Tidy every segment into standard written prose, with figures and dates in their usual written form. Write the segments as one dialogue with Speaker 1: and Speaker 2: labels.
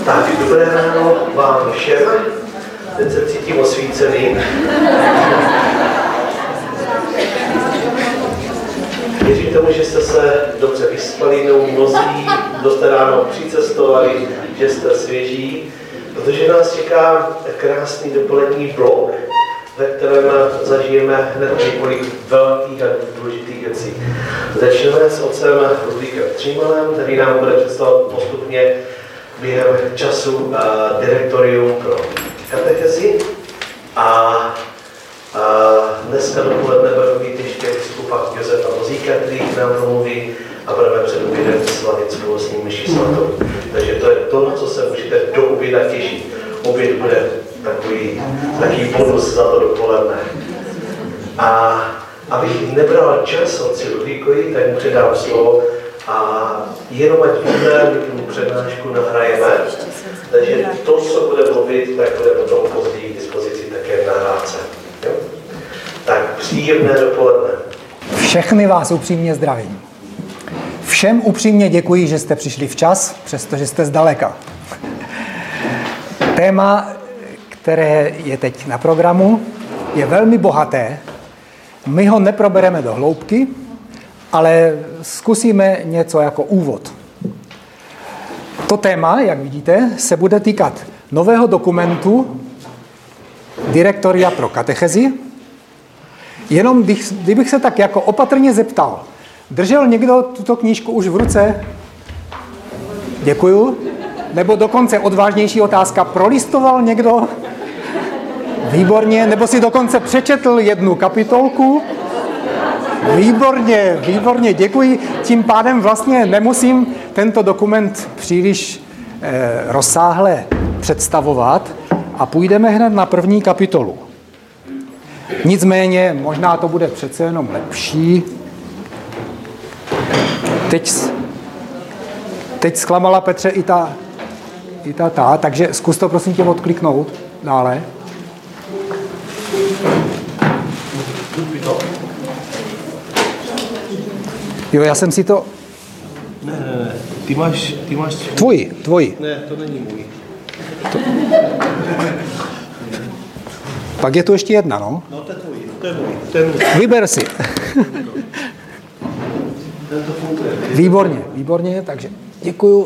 Speaker 1: Tak, dobré ráno vám všem. Teď se cítím osvícený. Věřím tomu, že jste se dobře vyspali, mnozí, kdo jste ráno přicestovali, že jste svěží, protože nás čeká krásný dopolední blok, ve kterém zažijeme hned několik velkých a důležitých věcí. Začneme s otcem Ludvíkem Třímalem, který nám bude představovat postupně během času direktorium pro katechezi a dneska dopoledne bude mít ještě biskupa Josefa Mozíka, který k nám promluví a budeme před obědem slavit spolu s ním mši svatou. Takže to je to, na co se můžete do oběda těšit. Oběd bude takový bonus za to dopoledne. A abych nebral čas otci Ludvíkovi, tak mu předám slovo a jenom ať víme, my tu přednášku nahrajeme. Takže to, co bude mluvit, tak bude potom později k dispozici také v nahrávce. Tak příjemné dopoledne.
Speaker 2: Všechny vás upřímně zdravím. Všem upřímně děkuji, že jste přišli včas, přestože jste zdaleka. Téma, které je teď na programu, je velmi bohaté. My ho neprobereme do hloubky, ale zkusíme něco jako úvod. To téma, jak vidíte, se bude týkat nového dokumentu Direktoria pro katechezi. Jenom kdybych se tak jako opatrně zeptal, držel někdo tuto knížku už v ruce? Děkuju. Nebo dokonce odvážnější otázka, prolistoval někdo? Výborně. Nebo si dokonce přečetl jednu kapitolku? Výborně, výborně, děkuji. Tím pádem vlastně nemusím tento dokument příliš rozsáhle představovat a půjdeme hned na první kapitolu. Nicméně, možná to bude přece jenom lepší. Teď zklamala Petře i ta, takže zkus to prosím tě odkliknout dále. Jo, já jsem si to...
Speaker 1: Ne, ty máš...
Speaker 2: Tvoji.
Speaker 1: Ne, to není můj.
Speaker 2: Pak je tu ještě jedna, no?
Speaker 1: No, to je tvůj, to je můj.
Speaker 2: Vyber si. Výborně, takže děkuju.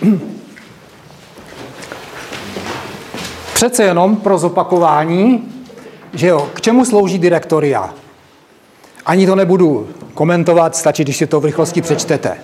Speaker 2: Přece jenom pro zopakování, že jo, k čemu slouží direktoria? Ani to nebudu komentovat, stačí, když si to v rychlosti přečtete.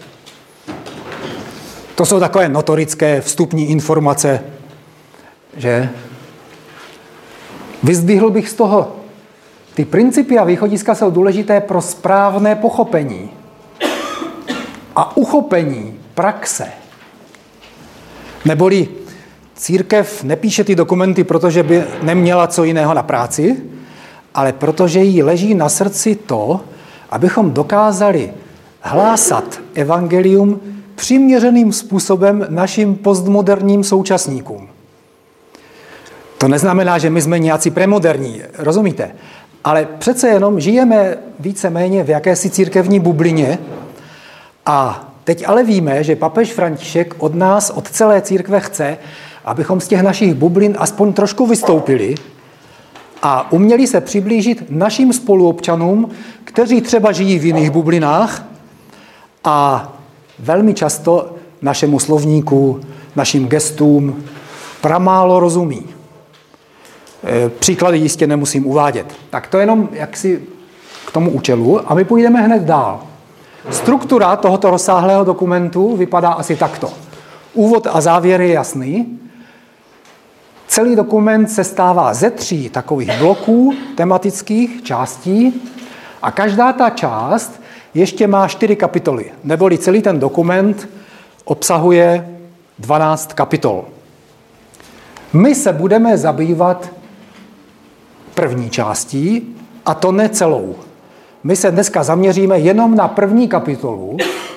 Speaker 2: To jsou takové notorické vstupní informace, že? Vyzdvihl bych z toho, ty principy a východiska jsou důležité pro správné pochopení a uchopení praxe. Neboli církev nepíše ty dokumenty, protože by neměla co jiného na práci, ale protože jí leží na srdci to, abychom dokázali hlásat evangelium přiměřeným způsobem našim postmoderním současníkům. To neznamená, že my jsme nějací premoderní, rozumíte? Ale přece jenom žijeme víceméně v jakési církevní bublině a teď ale víme, že papež František od nás, od celé církve chce, abychom z těch našich bublin aspoň trošku vystoupili a uměli se přiblížit našim spoluobčanům, kteří třeba žijí v jiných bublinách a velmi často našemu slovníku, našim gestům pramálo rozumí. Příklady jistě nemusím uvádět. Tak to jenom jaksi k tomu účelu a my půjdeme hned dál. Struktura tohoto rozsáhlého dokumentu vypadá asi takto. Úvod a závěr je jasný. Celý dokument se stává ze 3 takových bloků tematických částí a každá ta část ještě má 4 kapitoly, neboli celý ten dokument obsahuje 12 kapitol. My se budeme zabývat první částí a to ne celou. My se dneska zaměříme jenom na první kapitolu,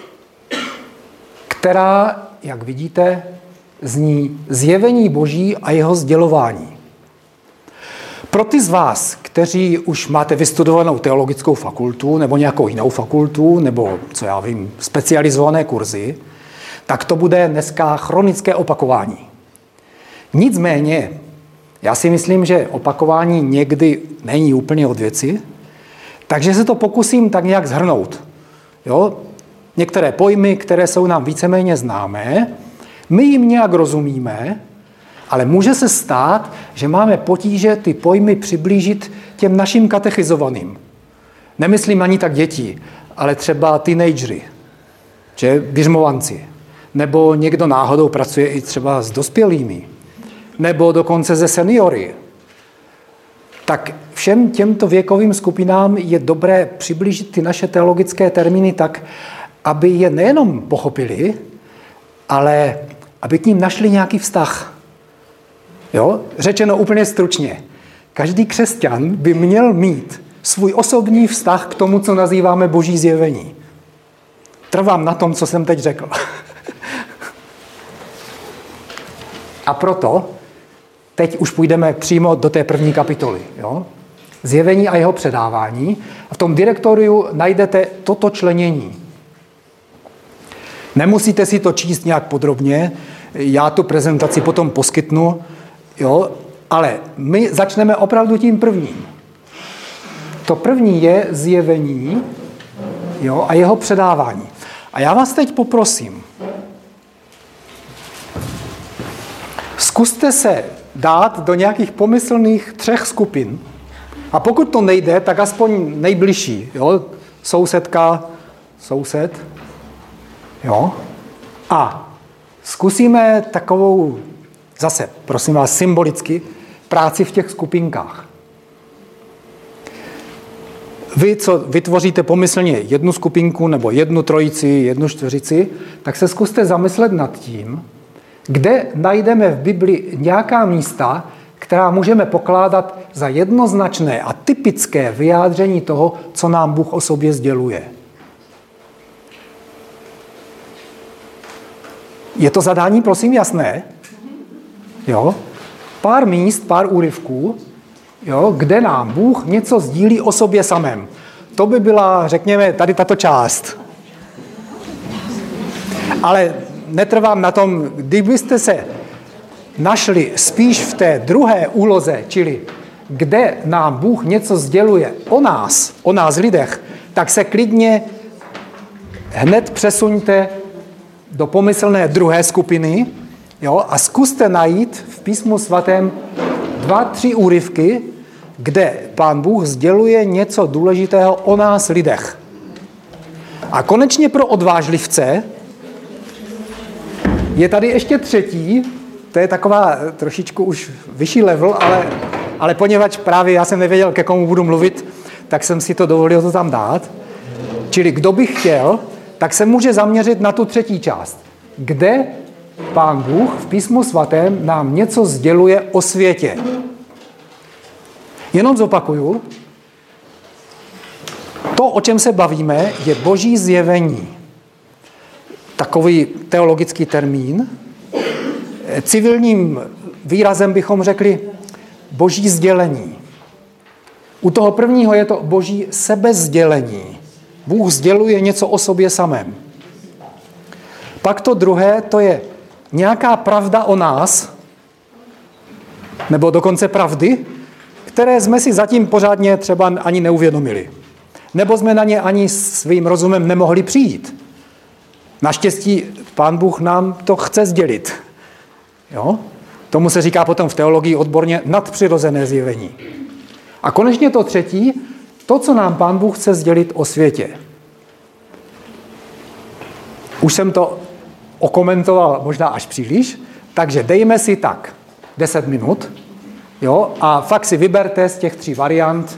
Speaker 2: která, jak vidíte, zní Zjevení Boží a jeho sdělování. Pro ty z vás, kteří už máte vystudovanou teologickou fakultu nebo nějakou jinou fakultu, nebo, co já vím, specializované kurzy, tak to bude dneska chronické opakování. Nicméně, já si myslím, že opakování někdy není úplně od věci, takže se to pokusím tak nějak shrnout. Jo? Některé pojmy, které jsou nám víceméně známé, my jim nějak rozumíme, ale může se stát, že máme potíže ty pojmy přiblížit těm našim katechizovaným. Nemyslím ani tak děti, ale třeba teenagery, že běžmovanci, nebo někdo náhodou pracuje i třeba s dospělými, nebo dokonce se seniory. Tak všem těmto věkovým skupinám je dobré přiblížit ty naše teologické termíny tak, aby je nejenom pochopili, ale aby k ním našli nějaký vztah. Jo? Řečeno úplně stručně. Každý křesťan by měl mít svůj osobní vztah k tomu, co nazýváme Boží zjevení. Trvám na tom, co jsem teď řekl. A proto teď už půjdeme přímo do té první kapitoly. Jo? Zjevení a jeho předávání. A v tom direktoriu najdete toto členění. Nemusíte si to číst nějak podrobně, já tu prezentaci potom poskytnu, jo? Ale my začneme opravdu tím prvním. To první je zjevení, jo? A jeho předávání. A já vás teď poprosím, zkuste se dát do nějakých pomyslných 3 skupin. A pokud to nejde, tak aspoň nejbližší. Jo? Sousedka, soused. Jo? A zkusíme takovou, zase, prosím vás, symbolicky, práci v těch skupinkách. Vy, co vytvoříte pomyslně jednu skupinku, nebo jednu trojici, jednu čtveřici, tak se zkuste zamyslet nad tím, kde najdeme v Bibli nějaká místa, která můžeme pokládat za jednoznačné a typické vyjádření toho, co nám Bůh o sobě sděluje. Je to zadání, prosím, jasné? Jo? Pár míst, pár úryvků, jo, kde nám Bůh něco sdílí o sobě samém. To by byla, řekněme, tady tato část. Ale netrvám na tom, kdybyste se našli spíš v té druhé úloze, čili kde nám Bůh něco sděluje o nás lidech, tak se klidně hned přesuňte do pomyslné druhé skupiny, jo, a zkuste najít v Písmu svatém 2-3 úryvky, kde Pán Bůh sděluje něco důležitého o nás lidech. A konečně pro odvážlivce je tady ještě třetí, to je taková trošičku už vyšší level, ale poněvadž právě já jsem nevěděl, ke komu budu mluvit, tak jsem si to dovolil to tam dát. Čili kdo by chtěl, tak se může zaměřit na tu třetí část, kde Pán Bůh v Písmu svatém nám něco sděluje o světě. Jenom zopakuju, to, o čem se bavíme, je Boží zjevení. Takový teologický termín. Civilním výrazem bychom řekli Boží sdělení. U toho prvního je to Boží sebesdělení. Bůh sděluje něco o sobě samém. Pak to druhé, to je nějaká pravda o nás, nebo dokonce pravdy, které jsme si zatím pořádně třeba ani neuvědomili. Nebo jsme na ně ani svým rozumem nemohli přijít. Naštěstí Pán Bůh nám to chce sdělit. Jo? Tomu se říká potom v teologii odborně nadpřirozené zjevení. A konečně to třetí, to, co nám Pán Bůh chce sdělit o světě. Už jsem to okomentoval možná až příliš, takže dejme si tak 10 minut, jo, a fakt si vyberte z těch 3 variant.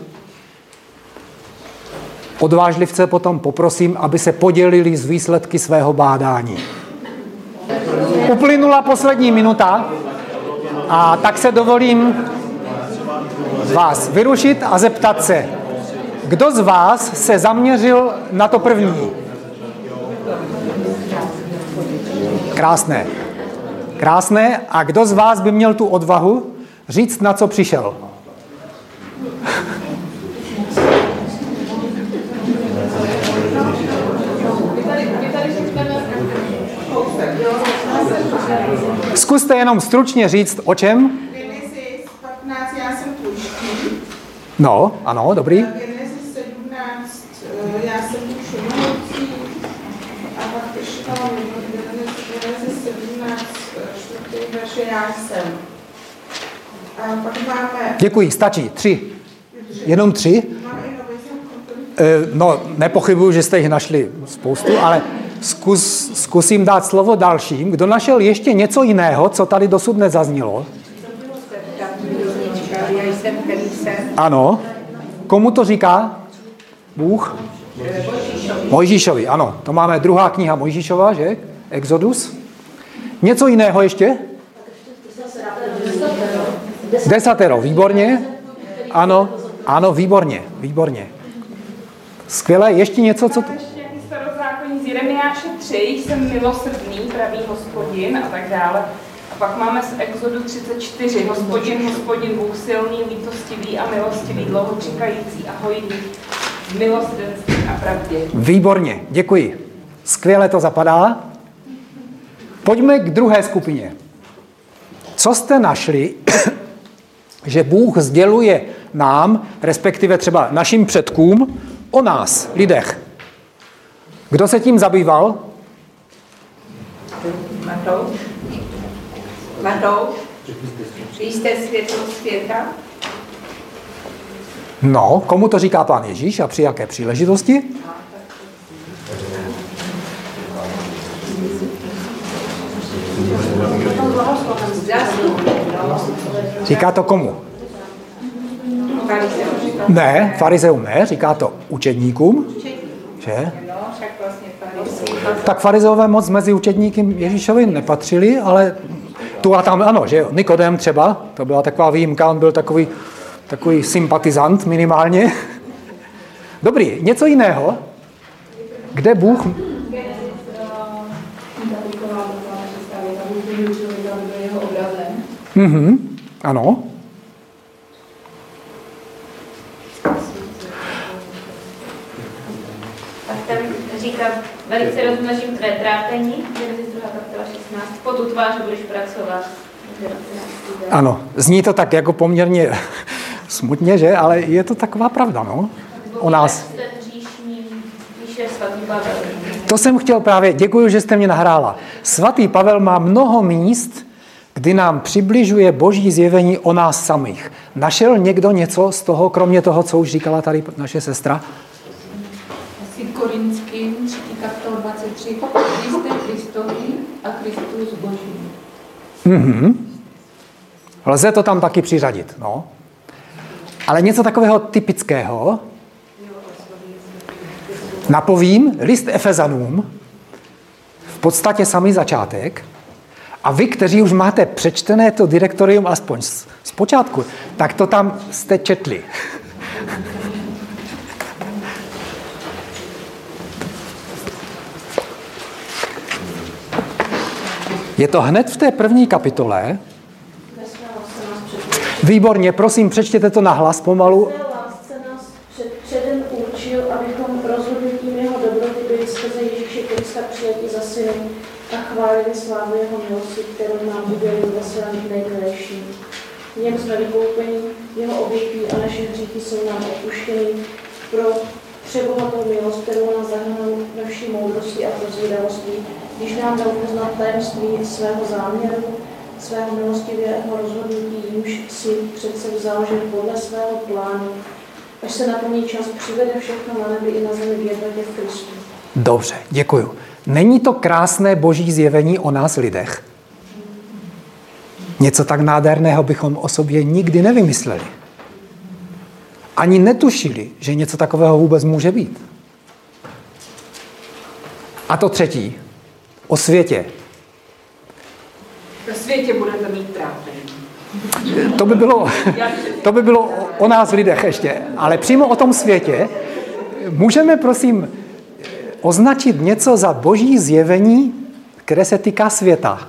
Speaker 2: Odvážlivce potom poprosím, aby se podělili z výsledky svého bádání. Uplynula poslední minuta a tak se dovolím vás vyrušit a zeptat se, kdo z vás se zaměřil na to první? Krásné. Krásné. A kdo z vás by měl tu odvahu říct, na co přišel? Zkuste jenom stručně říct, o čem?
Speaker 3: Genesis 15, já jsem tluští.
Speaker 2: No, ano, dobrý.
Speaker 3: Genesis 17, já jsem tu všemohoucí. A pak ještě Genesis 17, 4. verše, já jsem. A pak máme...
Speaker 2: Děkuji, stačí. 3. Jenom 3?
Speaker 3: Máme i nový zákon.
Speaker 2: No, nepochybuju, že jste jich našli spoustu, ale zkusím dát slovo dalším. Kdo našel ještě něco jiného, co tady dosud nezaznělo? Ano. Komu to říká? Bůh? Mojžíšovi, ano. To máme druhá kniha Mojžíšova, že? Exodus. Něco jiného ještě? Desatero, výborně. Ano, ano, výborně, výborně. Skvěle, ještě něco, co...
Speaker 4: Ještě nějaký starozákonní z Jeremiáše 3, jsem milosrdný, pravý Hospodin a tak dále. A pak máme z Exodu 34, Hospodin, Bůh silný, lítostivý a milostivý, dlouho čekající a hojný, v milosrdenství a pravdě.
Speaker 2: Výborně, děkuji. Skvěle to zapadá. Pojďme k druhé skupině. Co jste našli, že Bůh sděluje nám, respektive třeba našim předkům, o nás, lidech? Kdo se tím zabýval?
Speaker 5: Matouš, vy jste světlo světa?
Speaker 2: No, komu to říká Pán Ježíš a při jaké příležitosti? Říká to komu? Ne, farizeum ne, říká to učedníkům. Že? Tak farizeové moc mezi učedníky Ježíšovi nepatřili, ale tu a tam ano, že Nikodem třeba, to byla taková výjimka, on byl takový sympatizant minimálně. Dobrý, něco jiného? Kde Bůh... Ano.
Speaker 6: Tak tam říká, velice rozmnožím tvé trápení, Genesis 2. kapitola 16, po tu tvář budeš pracovat.
Speaker 2: Ano, zní to tak jako poměrně smutně, že? Ale je to taková pravda, no? O nás. To jsem chtěl právě, děkuji, že jste mě nahrála. Svatý Pavel má mnoho míst, kdy nám přibližuje Boží zjevení o nás samých. Našel někdo něco z toho, kromě toho, co už říkala tady naše sestra?
Speaker 7: Asi Korinským, 3. kapitola 23, Kriste Kristovi a Kristus Boží.
Speaker 2: Lze to tam taky přiřadit, no. Ale něco takového typického. Napovím, list Efezanům, v podstatě samý začátek, a vy, kteří už máte přečtené to direktorium aspoň z počátku, tak to tam jste četli. Je to hned v té první kapitole. Výborně, prosím, přečtěte to nahlas pomalu.
Speaker 8: Lásce nás předem určil, abychom rozhodnutím jeho dobroty byli skrze Ježíše Krista přijati za syny a chválili slávu jeho milosti, kterou nám udělil ve svém nejkrajším. V něm jsme vykoupeni, jeho obětí a naše hříchy jsou nám odpuštěny pro přebohatou milost, kterou nás zahrnul ve vší moudrosti a prozvědavosti, když nám dal poznat tajemství svého záměru, svého milostivého rozhodnutí, jimž si přece vzal, že podle svého plánu, až se naplní čas, přivede všechno na nebi i na zemi v jednotě v Kristu.
Speaker 2: Dobře, děkuju. Není to krásné Boží zjevení o nás lidech? Něco tak nádherného bychom o sobě nikdy nevymysleli. Ani netušili, že něco takového vůbec může být. A to třetí, o světě.
Speaker 4: Ve světě budete mít trápení.
Speaker 2: To by bylo o nás lidech ještě. Ale přímo o tom světě můžeme, prosím, označit něco za Boží zjevení, které se týká světa.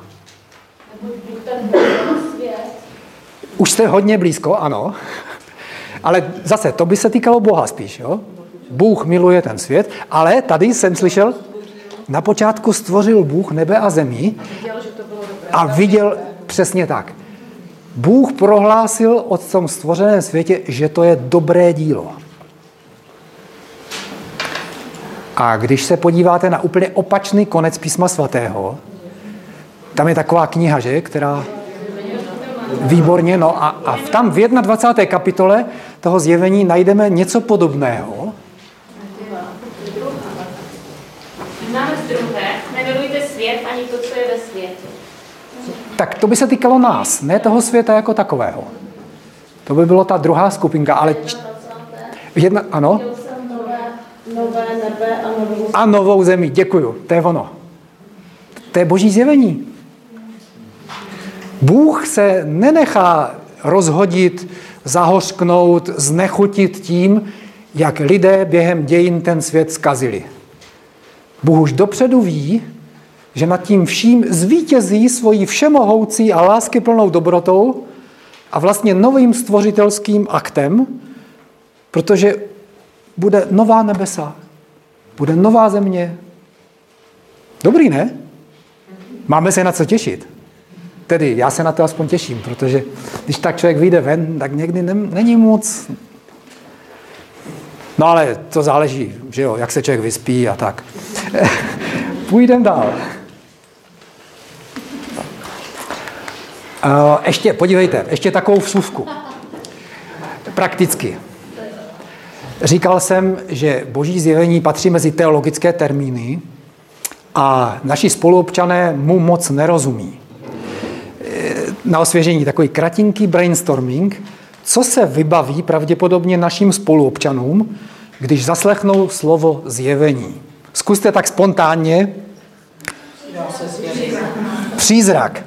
Speaker 2: Už jste hodně blízko, ano. Ale zase, to by se týkalo Boha spíš, jo? Bůh miluje ten svět, ale tady jsem slyšel, na počátku stvořil Bůh nebe a zemi. A viděl přesně tak. Bůh prohlásil o tom stvořeném světě, že to je dobré dílo. A když se podíváte na úplně opačný konec Písma svatého, tam je taková kniha, že, která výborně, no a tam v 21. kapitole toho Zjevení najdeme něco podobného.
Speaker 6: Máme z druhé, nemilujte svět ani to, co je ve světě.
Speaker 2: Tak to by se týkalo nás, ne toho světa jako takového. To by bylo ta druhá skupinka, ale... Ano?
Speaker 8: Nové nebe a novou zemi.
Speaker 2: A novou zemi, děkuju, to je ono. To je Boží zjevení. Bůh se nenechá rozhodit, zahořknout, znechutit tím, jak lidé během dějin ten svět zkazili. Bůh už dopředu ví, že nad tím vším zvítězí svojí všemohoucí a láskyplnou dobrotou a vlastně novým stvořitelským aktem, protože bude nová nebesa, bude nová země. Dobrý, ne? Máme se na co těšit. Tedy já se na to aspoň těším, protože když tak člověk vyjde ven, tak někdy není moc. No ale to záleží, že jo, jak se člověk vyspí a tak. Půjdeme dál. Ještě, podívejte, ještě takovou vsuvku. Prakticky. Říkal jsem, že Boží zjevení patří mezi teologické termíny a naši spoluobčané mu moc nerozumí. Na osvěžení takový kratinký brainstorming, co se vybaví pravděpodobně našim spoluobčanům, když zaslechnou slovo zjevení. Zkuste tak spontánně. Přízrak.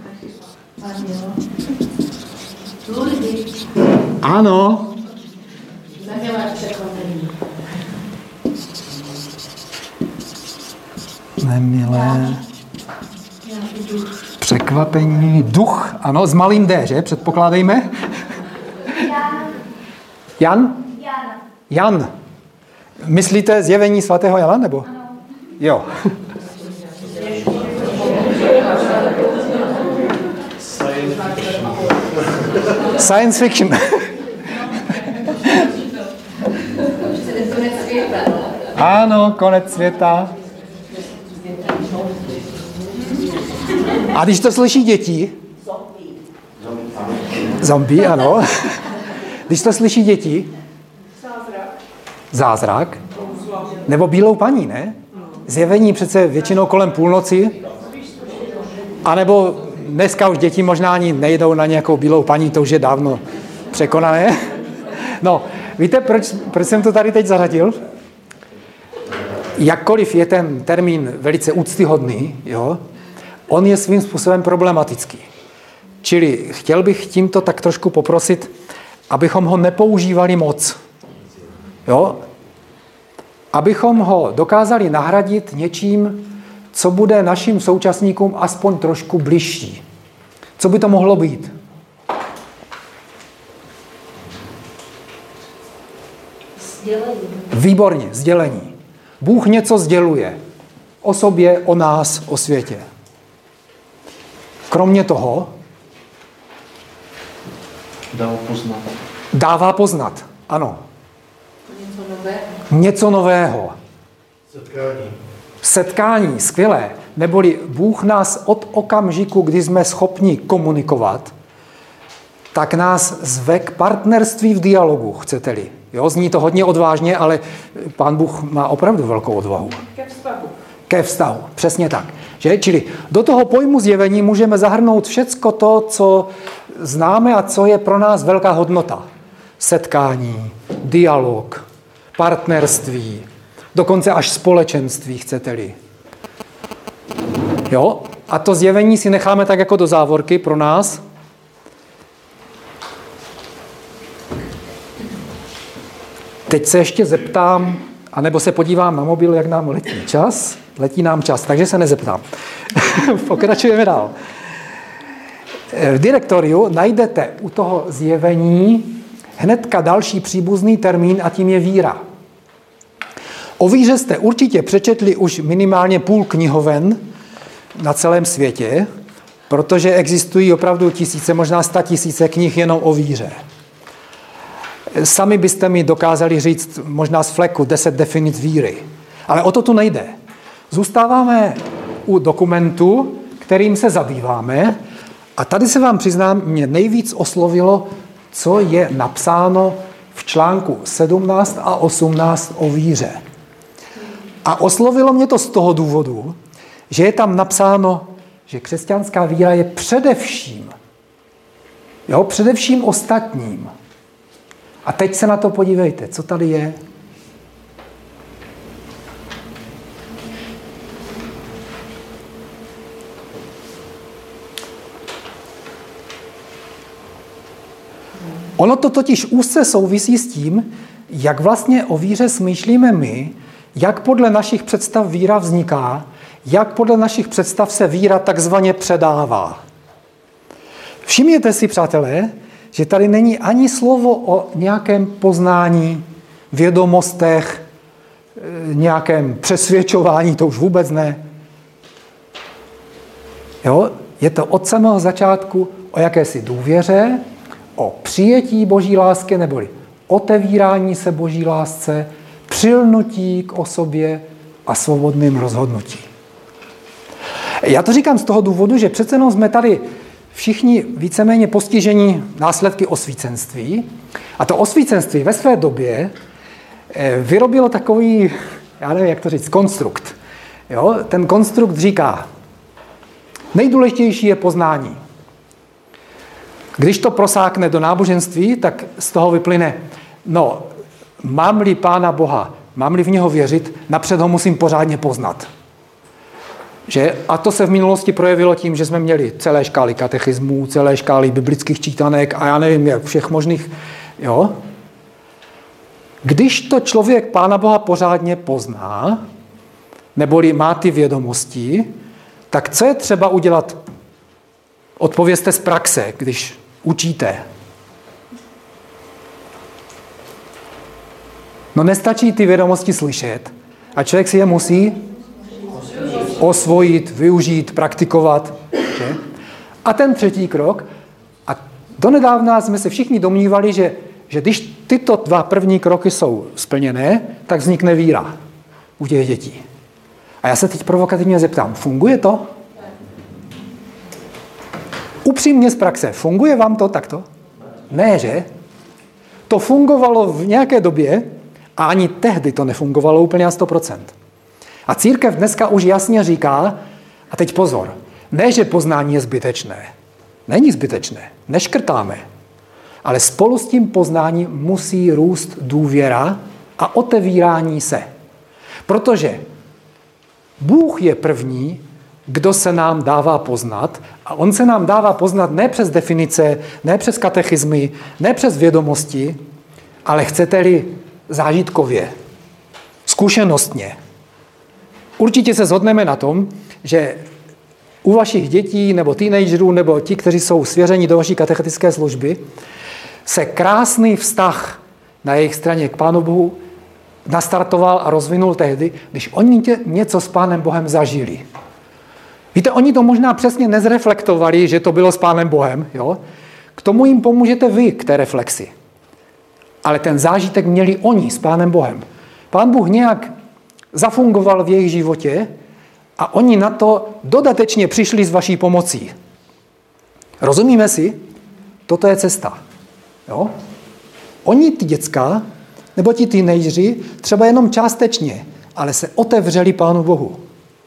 Speaker 2: Ano. Nemilé. Překvapení. Duch. Ano, s malým D, že? Předpokládejme. Jan? Jan. Myslíte zjevení svatého Jana, nebo? Ano. Jo. Science fiction. Ano, konec světa. A když to slyší děti? Zombie, ano. Když to slyší děti? Zázrak. Nebo bílou paní, ne? Zjevení přece většinou kolem půlnoci. A nebo dneska už děti možná ani nejdou na nějakou bílou paní, to už je dávno překonané. No, víte, proč jsem to tady teď zařadil? Jakkoliv je ten termín velice úctyhodný, jo, on je svým způsobem problematický. Čili chtěl bych tímto tak trošku poprosit, abychom ho nepoužívali moc. Jo? Abychom ho dokázali nahradit něčím, co bude našim současníkům aspoň trošku bližší. Co by to mohlo být?
Speaker 8: Sdělení.
Speaker 2: Výborně, sdělení. Bůh něco sděluje o sobě, o nás, o světě. Kromě toho dává poznat. Ano. Něco nového. Setkání, skvělé. Neboli Bůh nás od okamžiku, kdy jsme schopni komunikovat, tak nás zve k partnerství v dialogu, chcete-li. Jo, zní to hodně odvážně, ale Pán Bůh má opravdu velkou odvahu.
Speaker 3: Ke vztahu.
Speaker 2: Ke vztahu, přesně tak. Že? Čili do toho pojmu zjevení můžeme zahrnout všecko to, co známe a co je pro nás velká hodnota. Setkání, dialog, partnerství, dokonce až společenství, chcete-li. Jo? A to zjevení si necháme tak jako do závorky pro nás. Teď se ještě zeptám, anebo se podívám na mobil, jak nám letí čas. Letí nám čas, takže se nezeptám. Pokračujeme dál. V direktoriu najdete u toho zjevení hnedka další příbuzný termín a tím je víra. O víře jste určitě přečetli už minimálně půl knihoven na celém světě, protože existují opravdu tisíce, možná 100 000 knih jenom o víře. Sami byste mi dokázali říct možná z fleku 10 definic víry. Ale o to tu nejde. Zůstáváme u dokumentu, kterým se zabýváme, a tady se vám přiznám, mě nejvíc oslovilo, co je napsáno v článku 17 a 18 o víře. A oslovilo mě to z toho důvodu, že je tam napsáno, že křesťanská víra je především ostatním. A teď se na to podívejte, co tady je. Ono to totiž úzce souvisí s tím, jak vlastně o víře smýšlíme my, jak podle našich představ víra vzniká, jak podle našich představ se víra takzvaně předává. Všimněte si, přátelé, že tady není ani slovo o nějakém poznání, vědomostech, nějakém přesvědčování, to už vůbec ne. Jo? Je to od samého začátku o jakési důvěře, o přijetí boží lásky, neboli otevírání se boží lásce, přilnutí k osobě a svobodným rozhodnutí. Já to říkám z toho důvodu, že přece jenom jsme tady všichni víceméně postižení následky osvícenství. A to osvícenství ve své době vyrobilo takový, já nevím, jak to říct, konstrukt. Jo? Ten konstrukt říká, nejdůležitější je poznání. Když to prosákne do náboženství, tak z toho vyplyne, no, mám-li Pána Boha, mám-li v něho věřit, napřed ho musím pořádně poznat. Že? A to se v minulosti projevilo tím, že jsme měli celé škály katechismů, celé škály biblických čítanek a já nevím, jak všech možných. Jo? Když to člověk Pána Boha pořádně pozná, neboli má ty vědomosti, tak co je třeba udělat? Odpovězte z praxe, když učíte. No nestačí ty vědomosti slyšet a člověk si je musí osvojit, využít, praktikovat. Že? A ten třetí krok, a donedávna jsme se všichni domnívali, že když tyto dva první kroky jsou splněné, tak vznikne víra u těch dětí. A já se teď provokativně zeptám, funguje to? Upřímně z praxe, funguje vám to takto? Ne, že? To fungovalo v nějaké době a ani tehdy to nefungovalo úplně na 100%. A církev dneska už jasně říká, a teď pozor, ne, že poznání je zbytečné. Není zbytečné, neškrtáme. Ale spolu s tím poznáním musí růst důvěra a otevírání se. Protože Bůh je první, kdo se nám dává poznat, a on se nám dává poznat ne přes definice, ne přes katechismy, ne přes vědomosti, ale chcete-li zážitkově, zkušenostně. Určitě se shodneme na tom, že u vašich dětí nebo teenagerů nebo ti, kteří jsou svěřeni do vaší katechetické služby, se krásný vztah na jejich straně k Pánu Bohu nastartoval a rozvinul tehdy, když oni něco s Pánem Bohem zažili. Víte, oni to možná přesně nezreflektovali, že to bylo s Pánem Bohem. Jo? K tomu jim pomůžete vy, k té reflexi. Ale ten zážitek měli oni s Pánem Bohem. Pán Bůh nějak zafungoval v jejich životě a oni na to dodatečně přišli s vaší pomocí. Rozumíme si? Toto je cesta. Jo? Oni, ty děcka, nebo ti teenageři, třeba jenom částečně, ale se otevřeli Pánu Bohu.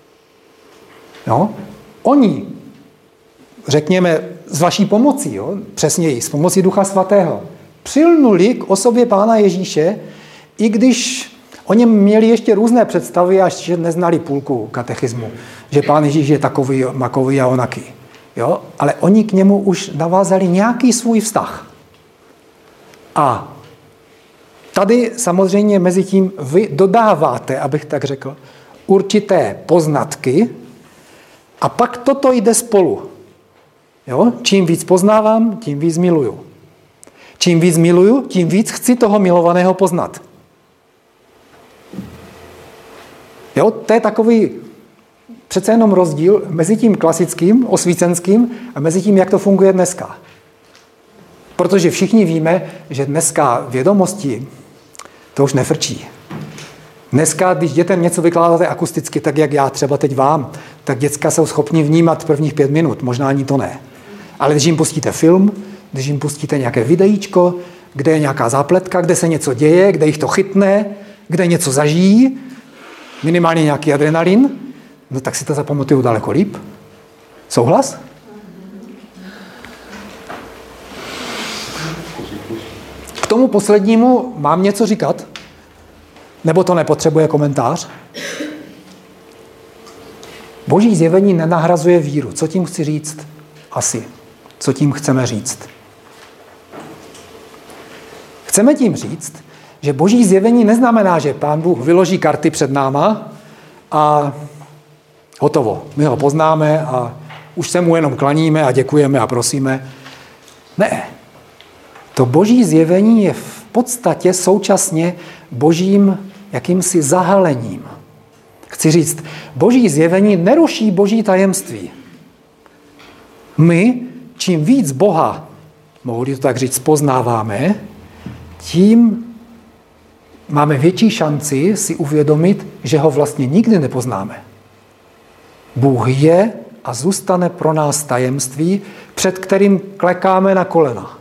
Speaker 2: Jo? Oni, řekněme, s vaší pomocí, jo? Přesněji, s pomocí Ducha Svatého, přilnuli k osobě Pána Ježíše, i když o něm měli ještě různé představy, až že neznali půlku katechismu, že Pán Ježíš je takový, makový a onaký. Jo? Ale oni k němu už navázali nějaký svůj vztah. A tady samozřejmě mezi tím vy dodáváte, abych tak řekl, určité poznatky a pak toto jde spolu. Jo? Čím víc poznávám, tím víc miluju. Čím víc miluju, tím víc chci toho milovaného poznat. Jo? To je takový přece jenom rozdíl mezi tím klasickým, osvícenským a mezi tím, jak to funguje dneska. Protože všichni víme, že dneska vědomosti to už nefrčí. Dneska, když dětem něco vykládáte akusticky, tak jak já třeba teď vám, tak děcka jsou schopni vnímat prvních 5 minut, možná ani to ne. Ale když jim pustíte film, když jim pustíte nějaké videíčko, kde je nějaká zápletka, kde se něco děje, kde jich to chytne, kde něco zažijí, minimálně nějaký adrenalin, no tak si to zapamatuju daleko líp. Souhlas? K tomu poslednímu mám něco říkat? Nebo to nepotřebuje komentář? Boží zjevení nenahrazuje víru. Co tím chci říct? Asi. Co tím chceme říct? Chceme tím říct, že boží zjevení neznamená, že Pán Bůh vyloží karty před náma a hotovo. My ho poznáme a už se mu jenom klaníme a děkujeme a prosíme. Ne. To boží zjevení je v podstatě současně božím jakýmsi zahalením. Chci říct, boží zjevení neruší boží tajemství. My, čím víc Boha, mohu-li to tak říct, poznáváme, tím máme větší šanci si uvědomit, že ho vlastně nikdy nepoznáme. Bůh je a zůstane pro nás tajemství, před kterým klekáme na kolena.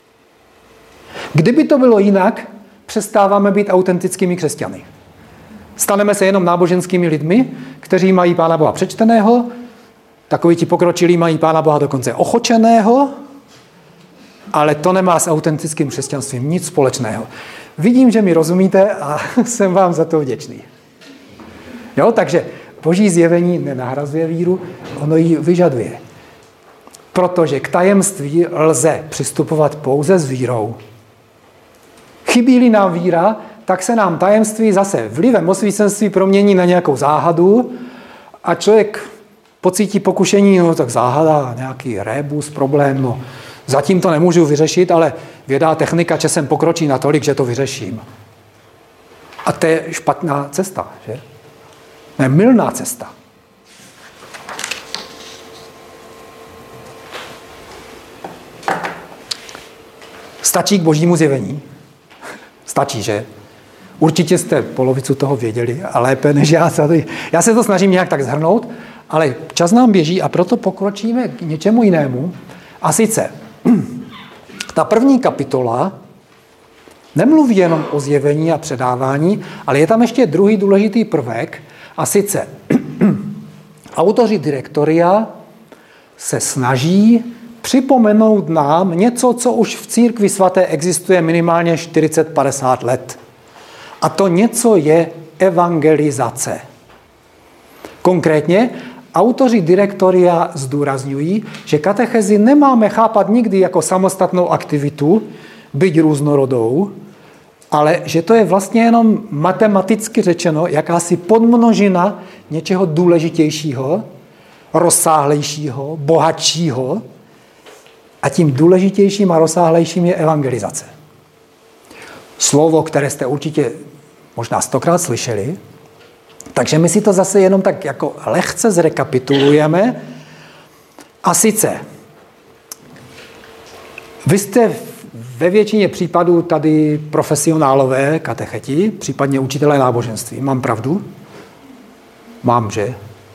Speaker 2: Kdyby to bylo jinak, přestáváme být autentickými křesťany. Staneme se jenom náboženskými lidmi, kteří mají Pána Boha přečteného, takoví ti pokročilí mají Pána Boha dokonce ochočeného, ale to nemá s autentickým křesťanstvím nic společného. Vidím, že mi rozumíte a jsem vám za to vděčný. Jo, takže boží zjevení nenahrazuje víru, ono ji vyžaduje. Protože k tajemství lze přistupovat pouze s vírou. Chybí-li nám víra, tak se nám tajemství zase vlivem osvícenství promění na nějakou záhadu a člověk pocítí pokušení, no tak záhada, nějaký rébus, problém, no zatím to nemůžu vyřešit, ale věda a technika časem pokročí natolik, že to vyřeším. A to je špatná cesta, že? Ne, mylná cesta. Stačí k božímu zjevení? Stačí, že? Určitě jste polovicu toho věděli a lépe než já. Já se to snažím nějak tak shrnout, ale čas nám běží a proto pokročíme k něčemu jinému. A sice, ta první kapitola nemluví jenom o zjevení a předávání, ale je tam ještě druhý důležitý prvek, a sice autoři direktoria se snaží připomenout nám něco, co už v církvi svaté existuje minimálně 40-50 let. A to něco je evangelizace. Konkrétně autoři direktoria zdůrazňují, že katechezi nemáme chápat nikdy jako samostatnou aktivitu, byť různorodou, ale že to je vlastně jenom matematicky řečeno jakási podmnožina něčeho důležitějšího, rozsáhlejšího, bohatšího, a tím důležitějším a rozsáhlejším je evangelizace. Slovo, které jste určitě možná 100krát slyšeli, takže my si to zase jenom tak jako lehce zrekapitulujeme. A sice, vy jste ve většině případů tady profesionálové katecheti, případně učitelé náboženství. Mám pravdu? Mám, že?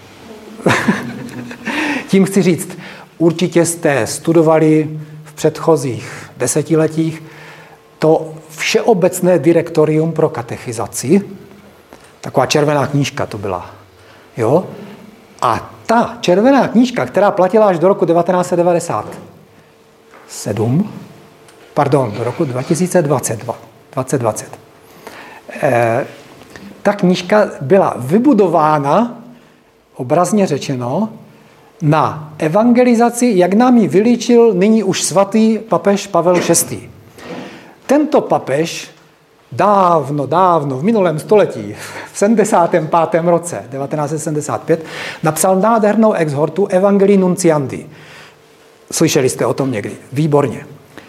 Speaker 2: Tím chci říct, určitě jste studovali v předchozích desetiletích to všeobecné direktorium pro katechizaci. Taková červená knížka to byla. Jo? A ta červená knížka, která platila až do roku 1997, pardon, do roku 2020. Ta knížka byla vybudována, obrazně řečeno, na evangelizaci, jak nám ji vylíčil nyní už svatý papež Pavel VI. Tento papež dávno v minulém století, v 75. roce, 1975, napsal nádhernou exhortu Evangelii Nunciandi. Slyšeli jste o tom někdy? Výborně.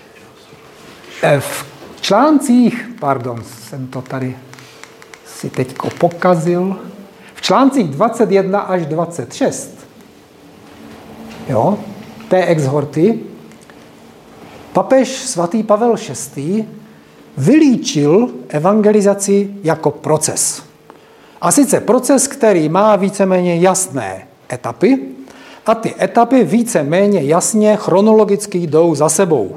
Speaker 2: V článcích, jsem to tady si teďko pokazil, v článcích 21 až 26, jo, té exhorty, papež svatý Pavel VI. Vylíčil evangelizaci jako proces. A sice proces, který má víceméně jasné etapy a ty etapy víceméně jasně chronologicky jdou za sebou.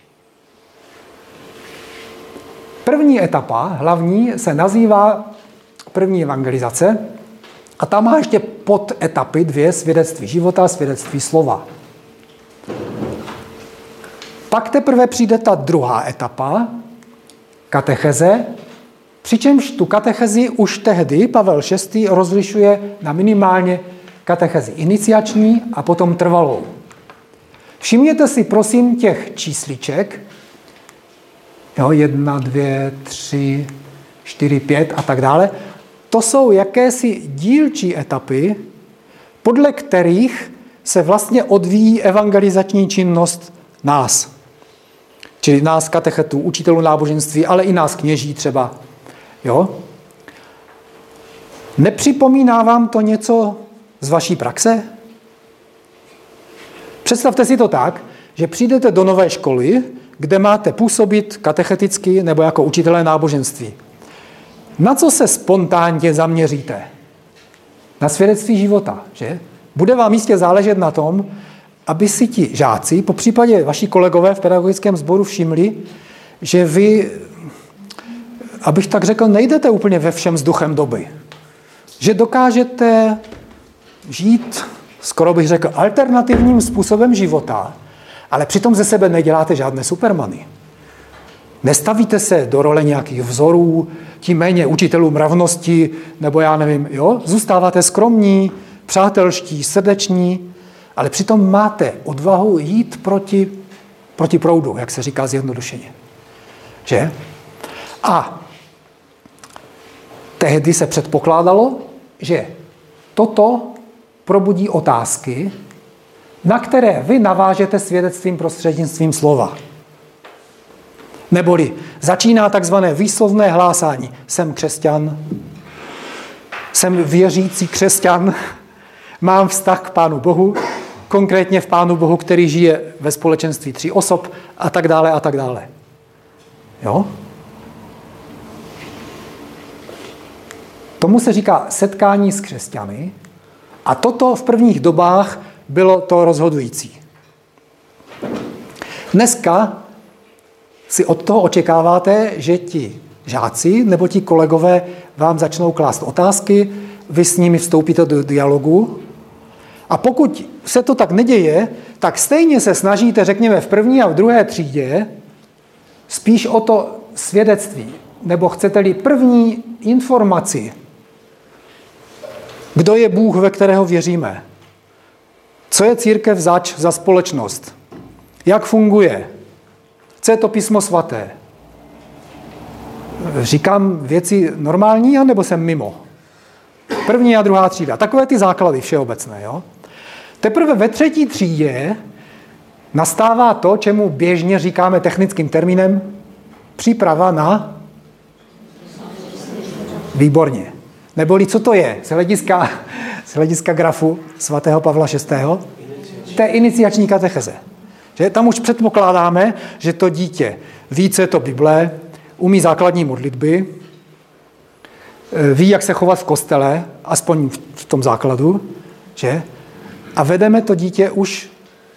Speaker 2: První etapa, hlavní, se nazývá první evangelizace a tam má ještě podetapy 2, svědectví života a svědectví slova. Pak teprve přijde ta druhá etapa, katecheze, přičemž tu katechezi už tehdy Pavel VI. Rozlišuje na minimálně katechezi iniciační a potom trvalou. Všimněte si prosím těch čísliček, jo, 1, 2, 3, 4, 5 a tak dále. To jsou jakési dílčí etapy, podle kterých se vlastně odvíjí evangelizační činnost nás. Čili nás katechetů, učitelů náboženství, ale i nás kněží třeba. Jo? Nepřipomíná vám to něco z vaší praxe? Představte si to tak, že přijdete do nové školy, kde máte působit katecheticky nebo jako učitelé náboženství. Na co se spontánně zaměříte? Na svědectví života, že? Bude vám jistě záležet na tom, aby si ti žáci, popřípadě vaši kolegové v pedagogickém sboru všimli, že vy, abych tak řekl, nejdete úplně ve všem s duchem doby. Že dokážete žít, skoro bych řekl, alternativním způsobem života, ale přitom ze sebe neděláte žádné supermany. Nestavíte se do role nějakých vzorů, tím méně učitelů mravnosti, nebo já nevím, jo? Zůstáváte skromní, přátelští, srdeční, ale přitom máte odvahu jít proti proudu, jak se říká zjednodušeně. Že? A tehdy se předpokládalo, že toto probudí otázky, na které vy navážete svědectvím prostřednictvím slova. Neboli začíná takzvané výslovné hlásání. Jsem křesťan, jsem věřící křesťan, mám vztah k Pánu Bohu, konkrétně v Pánu Bohu, který žije ve společenství 3 osob a tak dále a tak dále. Jo? Tomu se říká setkání s křesťany a toto v prvních dobách bylo to rozhodující. Dneska si od toho očekáváte, že ti žáci nebo ti kolegové vám začnou klást otázky, vy s nimi vstoupíte do dialogu a pokud se to tak neděje, tak stejně se snažíte, řekněme, v první a v druhé třídě spíš o to svědectví, nebo chcete-li první informaci, kdo je Bůh, ve kterého věříme, co je církev zač za společnost, jak funguje, co je to písmo svaté. Říkám věci normální, anebo jsem mimo? První a druhá třída. Takové ty základy všeobecné. Jo? Teprve ve třetí třídě nastává to, čemu běžně říkáme technickým termínem příprava na... Výborně. Neboli co to je z hlediska grafu svatého Pavla VI. To je iniciační katecheze. Že? Tam už předpokládáme, že to dítě ví, co je to Bible, umí základní modlitby, ví, jak se chovat v kostele, aspoň v tom základu, že? A vedeme to dítě už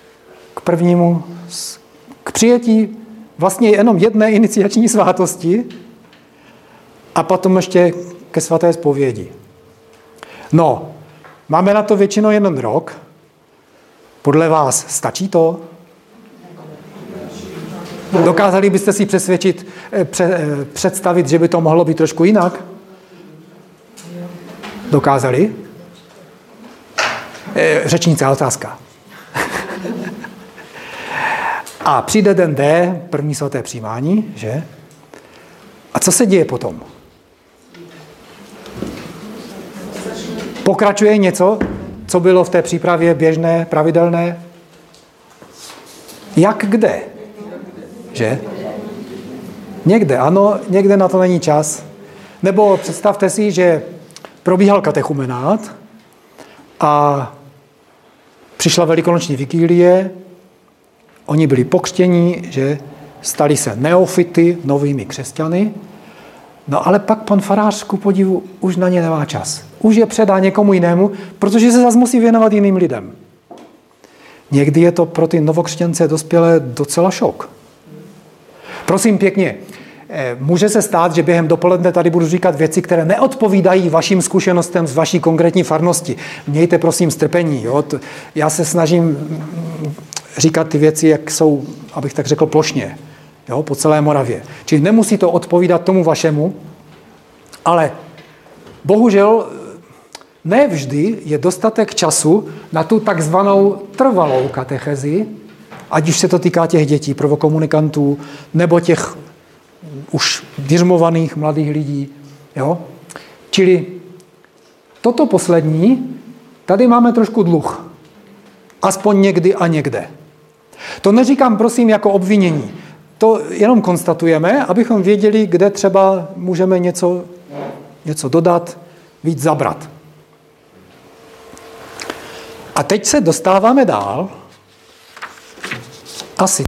Speaker 2: k přijetí vlastně jenom jedné iniciační svátosti a potom ještě ke svaté zpovědi. No, máme na to většinou jeden rok. Podle vás stačí to? Dokázali byste si představit, že by to mohlo být trošku jinak? Dokázali? Řečnická otázka. A přijde den D, první svaté přijímání, že? A co se děje potom? Pokračuje něco, co bylo v té přípravě běžné, pravidelné? Jak kde? Že? Někde ano, někde na to není čas. Nebo představte si, že probíhal katechumenát a přišla velikonoční vigílie, oni byli pokřtěni, že stali se neofity, novými křesťany, no ale pak pan farář ku podivu už na ně nemá čas. Už je předá někomu jinému, protože se zase musí věnovat jiným lidem. Někdy je to pro ty novokřesťance dospělé docela šok. Prosím pěkně, může se stát, že během dopoledne tady budu říkat věci, které neodpovídají vašim zkušenostem z vaší konkrétní farnosti. Mějte prosím strpení. Jo? Já se snažím říkat ty věci, jak jsou, abych tak řekl, plošně. Jo? Po celé Moravě. Čili nemusí to odpovídat tomu vašemu, ale bohužel ne vždy je dostatek času na tu takzvanou trvalou katechezi, ať už se to týká těch dětí, prvokomunikantů, nebo těch už diřmovaných mladých lidí. Jo? Čili toto poslední, tady máme trošku dluh. Aspoň někdy a někde. To neříkám, prosím, jako obvinění. To jenom konstatujeme, abychom věděli, kde třeba můžeme něco dodat, víc zabrat. A teď se dostáváme dál. Asi.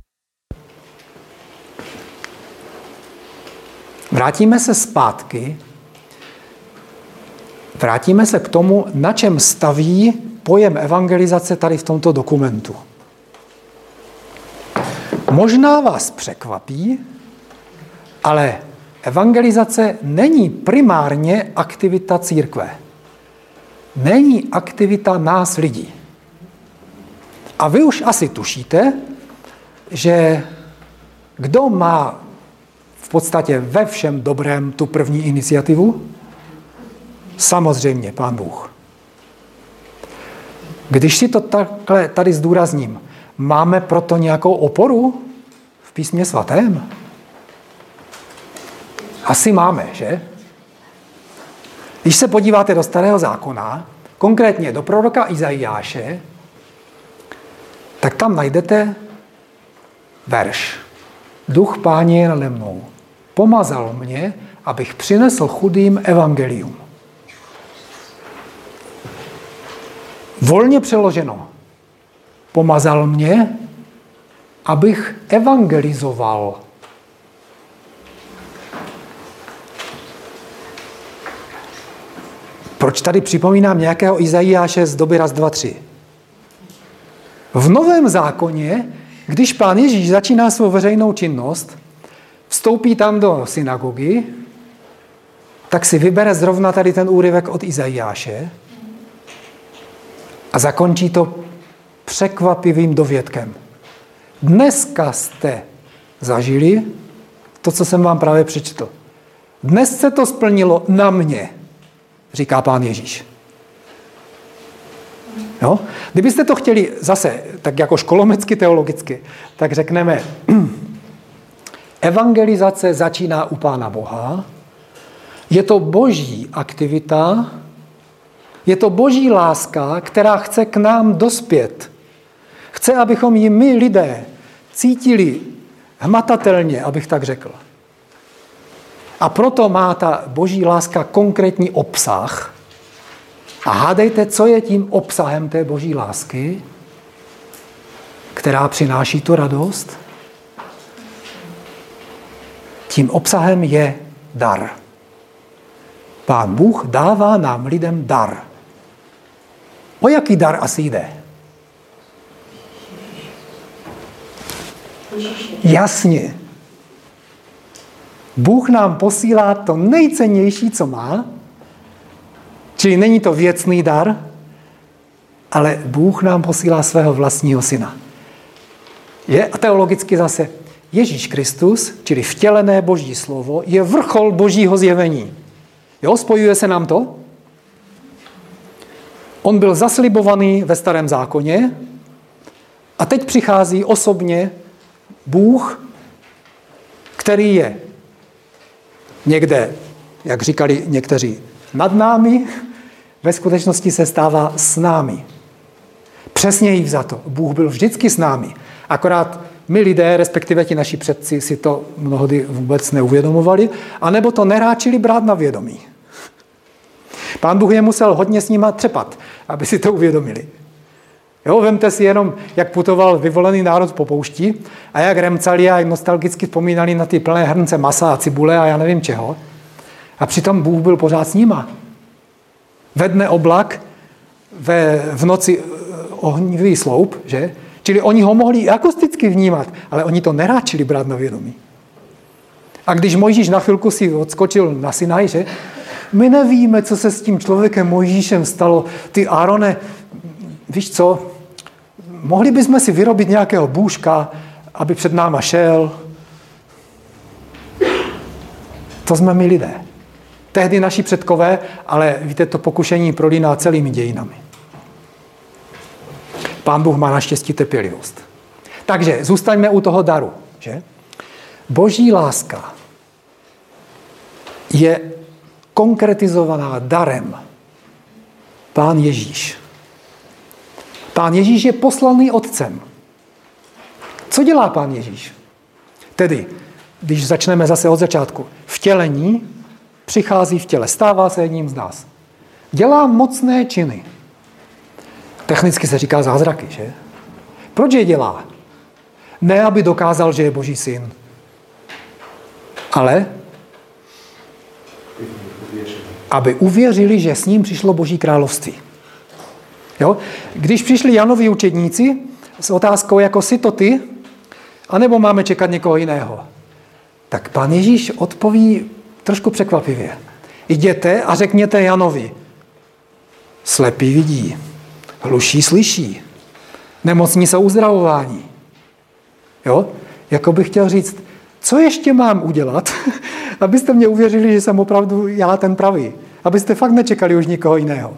Speaker 2: Vrátíme se zpátky. Vrátíme se k tomu, na čem staví pojem evangelizace tady v tomto dokumentu. Možná vás překvapí, ale evangelizace není primárně aktivita církve. Není aktivita nás lidí. A vy už asi tušíte, že kdo má v podstatě ve všem dobrém tu první iniciativu? Samozřejmě Pán Bůh. Když si to takhle tady zdůrazním, máme proto nějakou oporu v Písmě svatém? Asi máme, že? Když se podíváte do Starého zákona, konkrétně do proroka Izajáše, tak tam najdete verš. Duch Páně je nade mnou. Pomazal mě, abych přinesl chudým evangelium. Volně přeloženo. Pomazal mě, abych evangelizoval. Proč tady připomínám nějakého Izajáše z doby raz, dva, tři? V Novém zákoně, když Pán Ježíš začíná svou veřejnou činnost, vstoupí tam do synagogy, tak si vybere zrovna tady ten úryvek od Izajáše a zakončí to překvapivým dovětkem. Dneska jste zažili to, co jsem vám právě přečetl. Dnes se to splnilo na mě, říká Pán Ježíš. Jo? Kdybyste to chtěli zase tak jako školomecky teologicky, tak řekneme, evangelizace začíná u Pána Boha, je to boží aktivita, je to boží láska, která chce k nám dospět. Chce, abychom ji my lidé cítili hmatatelně, abych tak řekl. A proto má ta boží láska konkrétní obsah. A hádejte, co je tím obsahem té boží lásky, která přináší tu radost? Tím obsahem je dar. Pán Bůh dává nám lidem dar. O jaký dar asi jde? Jasně. Bůh nám posílá to nejcennější, co má, čili není to věcný dar, ale Bůh nám posílá svého vlastního syna. Je teologicky zase Ježíš Kristus, čili vtělené boží slovo, je vrchol božího zjevení. Jo, spojuje se nám to? On byl zaslibovaný ve Starém zákoně a teď přichází osobně Bůh, který je někde, jak říkali někteří, nad námi, ve skutečnosti se stává s námi. Přesněji vzato. Bůh byl vždycky s námi. Akorát my lidé, respektive ti naši předci, si to mnohdy vůbec neuvědomovali, anebo to neráčili brát na vědomí. Pán Bůh je musel hodně s nima třepat, aby si to uvědomili. Jo, vemte si jenom, jak putoval vyvolený národ po poušti a jak remcali a nostalgicky vzpomínali na ty plné hrnce masa a cibule a já nevím čeho. A přitom Bůh byl pořád s nima. Ve dne oblak, v noci ohnivý sloup, že? Čili oni ho mohli i akusticky vnímat, ale oni to neráčili brát na vědomí. A když Mojžíš na chvilku si odskočil na Sinaj, že? My nevíme, co se s tím člověkem Mojžíšem stalo. Ty Árone, víš co, mohli bychom si vyrobit nějakého bůžka, aby před náma šel. To jsme my lidé. Tehdy naši předkové, ale víte, to pokušení prolíná celými dějinami. Pán Bůh má naštěstí trpělivost. Takže zůstaňme u toho daru. Že? Boží láska je konkretizovaná darem. Pán Ježíš. Pán Ježíš je poslaný Otcem. Co dělá Pán Ježíš? Tedy, když začneme zase od začátku. Vtělení, přichází v těle, stává se jedním z nás. Dělá mocné činy. Technicky se říká zázraky, že? Proč je dělá? Ne, aby dokázal, že je Boží syn. Ale aby uvěřili, že s ním přišlo Boží království. Jo? Když přišli Janovi učedníci s otázkou, jako jsi to ty, anebo máme čekat někoho jiného, tak Pán Ježíš odpoví trošku překvapivě. Jděte a řekněte Janovi, slepí vidí, hluší slyší, nemocní jsou uzdravováni. Jo? Jako bych chtěl říct, co ještě mám udělat, abyste mě uvěřili, že jsem opravdu já ten pravý. Abyste fakt nečekali už nikoho jiného.